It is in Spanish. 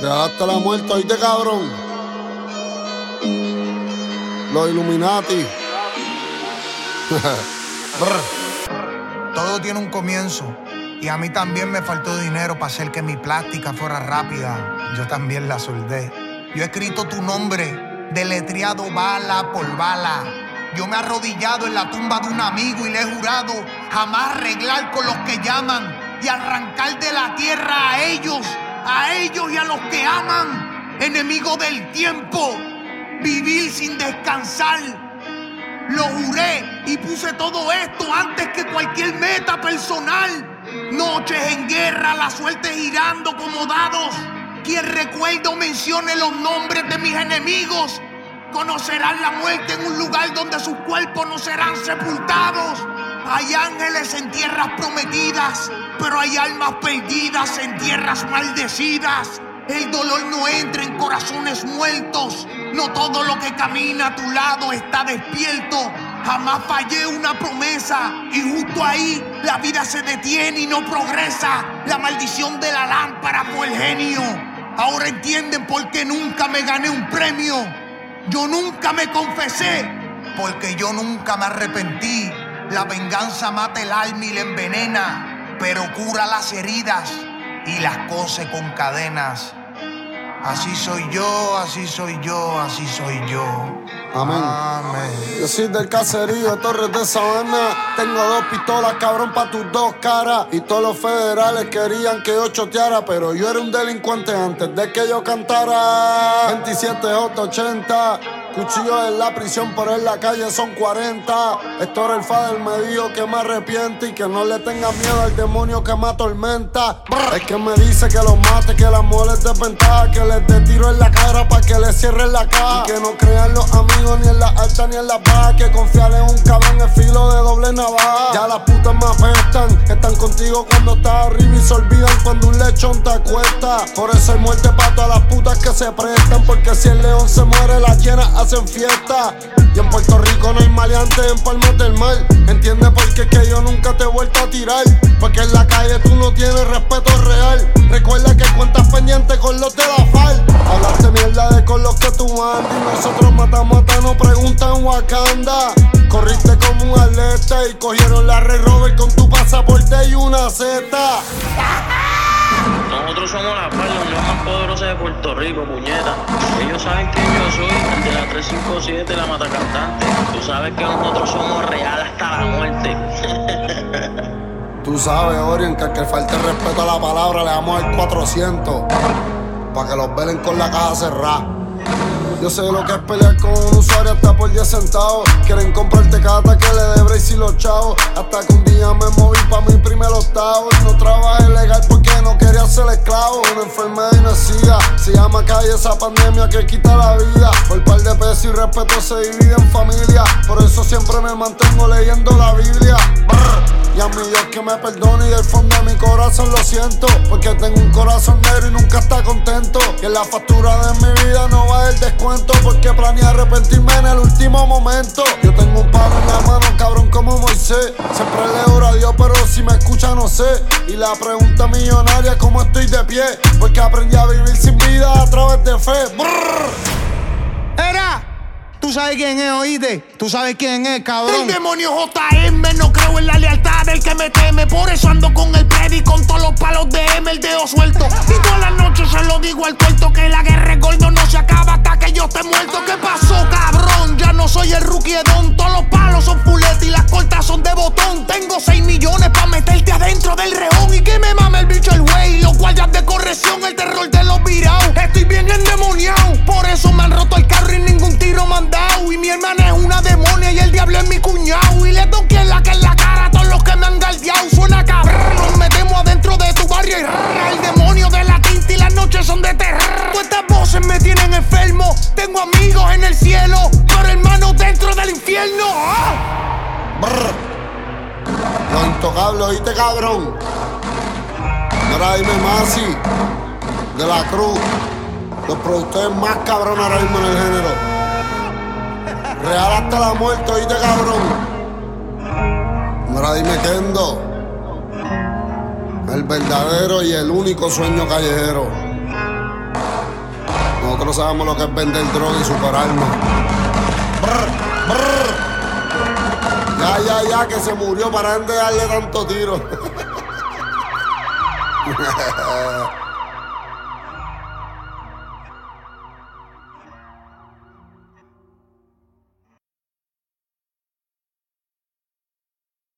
Hasta la muerte, oíste, cabrón. Los Illuminati. Todo tiene un comienzo. Y a mí también me faltó dinero para hacer que mi plástica fuera rápida. Yo también la soldé. Yo he escrito tu nombre, deletreado bala por bala. Yo me he arrodillado en la tumba de un amigo y le he jurado jamás arreglar con los que llaman y arrancar de la tierra a ellos y a los que aman. Enemigo del tiempo, vivir sin descansar. Lo juré y puse todo esto antes que cualquier meta personal. Noches en guerra, la suerte girando como dados. Quien recuerde o mencione los nombres de mis enemigos conocerán la muerte en un lugar donde sus cuerpos no serán sepultados. Hay ángeles en tierras prometidas, pero hay almas perdidas en tierras maldecidas. El dolor no entra en corazones muertos. No todo lo que camina a tu lado está despierto. Jamás fallé una promesa y justo ahí la vida se detiene y no progresa. La maldición de la lámpara fue el genio. Ahora entienden por qué nunca me gané un premio. Yo nunca me confesé, porque yo nunca me arrepentí. La venganza mata el alma y la envenena, pero cura las heridas y las cose con cadenas. Así soy yo, así soy yo, así soy yo. Amén. Amén. Yo soy del caserío, Torres de Sabana. Tengo 2 pistolas, cabrón, pa' tus 2 caras. Y todos los federales querían que yo choteara, pero yo era un delincuente antes de que yo cantara. 27-880, cuchillos en la prisión, pero en la calle son 40. Héctor el Fader me dijo que me arrepiente y que no le tenga miedo al demonio que me atormenta. Es que me dice que los mate, que las mueles desventaja, que les dé tiro en la cara pa' que les cierren la cara. Y que no crean los amigos ni en la alta ni en la baja, que confiar en un cabrón es filo de doble navaja. Ya las putas me apestan, están contigo cuando estás arriba y se olvidan cuando un lechón te acuesta. Por eso hay muerte pa' todas las putas que se prestan, porque si el león se muere las llenas hacen fiesta. Y en Puerto Rico no hay maleantes en Palmas del Mar. Entiende por qué que yo nunca te he vuelto a tirar, porque en la calle tú no tienes respeto real. Recuerda que cuentas pendiente con los de la FAL. Hablaste mierda de con los que tú andas y nosotros matamos a no preguntan Wakanda. Corriste como un atleta y cogieron la Red Rover con tu pasaporte y una zeta. Nosotros somos la FAL, la unión más poderosa de Puerto Rico, puñeta. Ellos saben quién yo soy, el de la 357, la mata cantante. Tú sabes que nosotros somos real hasta la muerte. Tú sabes, Orien, que al que falte respeto a la palabra le damos el 400 pa' que los velen con la caja cerrada. Yo sé lo que es pelear con un usuario hasta por 10 centavos. Quieren comprarte cada que le dé brace y los chavos. Hasta que un día me moví pa' mi primer octavo y no trabajé legal porque no quería ser esclavo. Una enfermedad y no siga, se llama calle esa pandemia que quita la vida. Por par de pesos y respeto se divide en familia. Por eso siempre me mantengo leyendo la Biblia. Y a mi Dios que me perdone y del fondo de mi corazón lo siento, porque tengo un corazón negro y nunca está contento. Y en la factura de mi vida no va el descuento, porque planeé arrepentirme en el último momento. Yo tengo un palo en la mano, cabrón, como Moisés. Siempre le oro a Dios, pero si me escucha no sé. Y la pregunta millonaria, ¿cómo estoy de pie? Porque aprendí a vivir sin vida a través de fe. Era. Tú sabes quién es, oíste. Tú sabes quién es, cabrón. El demonio JM, no creo en la lealtad del que me teme. Por eso ando con el Predi, con todos los palos de M, el dedo suelto. Y todas las noches se lo digo al tuerto, que la guerra es gordo, no se acaba hasta que yo esté muerto. ¿Qué pasó, cabrón? Ya no soy el rookie de Don. Todos los palos son fuletes y las cortas son de botón. Tengo 6 millones pa' meterte adentro del reón y que me mame el bicho el güey. Los guardias de corrección, el terror de los virados. Estoy bien endemoniado, por eso me han roto el carro y ningún tiro me han dado. Y mi hermana es una demonia y el diablo es mi cuñado. Y le toqué en la cara a todos los que me han galdeado. Suena cabrón, nos metemos adentro de tu barrio y el demonio de la tinta y las noches son de terror. Todas estas voces me tienen enfermo. Tengo amigos en el cielo, pero hermanos dentro del infierno. Los intocables, ¿oíste, cabrón? Ahora dime Masi, de la Cruz. Los productores más cabrones ahora mismo en el género. Real hasta la muerte, oíste, cabrón. Ahora dime Kendo, el verdadero y el único sueño callejero. Nosotros sabemos lo que es vender droga y superarnos. Brr, brr. Ya, que se murió para de darle tanto tiro.